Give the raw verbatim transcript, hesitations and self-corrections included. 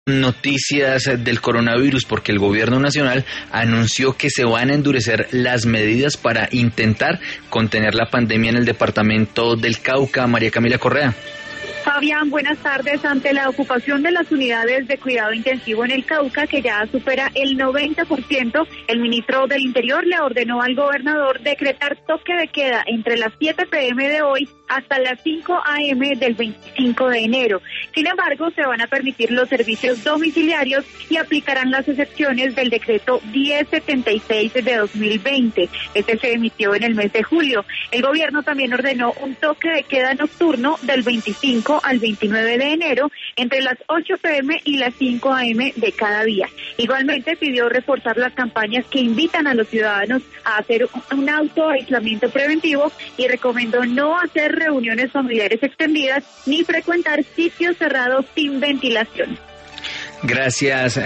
Noticias del coronavirus porque el gobierno nacional anunció que se van a endurecer las medidas para intentar contener la pandemia en el departamento del Cauca. María Camila Correa. Fabián, buenas tardes. Ante la ocupación de las unidades de cuidado intensivo en el Cauca, que ya supera el noventa por ciento, el ministro del Interior le ordenó al gobernador decretar toque de queda entre las siete pe eme de hoy hasta las cinco a eme del veinticinco de enero. Sin embargo, se van a permitir los servicios domiciliarios y aplicarán las excepciones del decreto diez setenta y seis de dos mil veinte. Este se emitió en el mes de julio. El gobierno también ordenó un toque de queda nocturno del veinticinco al veintinueve de enero entre las ocho pe eme y las cinco a eme de cada día. Igualmente pidió reforzar las campañas que invitan a los ciudadanos a hacer un autoaislamiento preventivo y recomendó no hacer reuniones familiares extendidas ni frecuentar sitios cerrados sin ventilación. Gracias.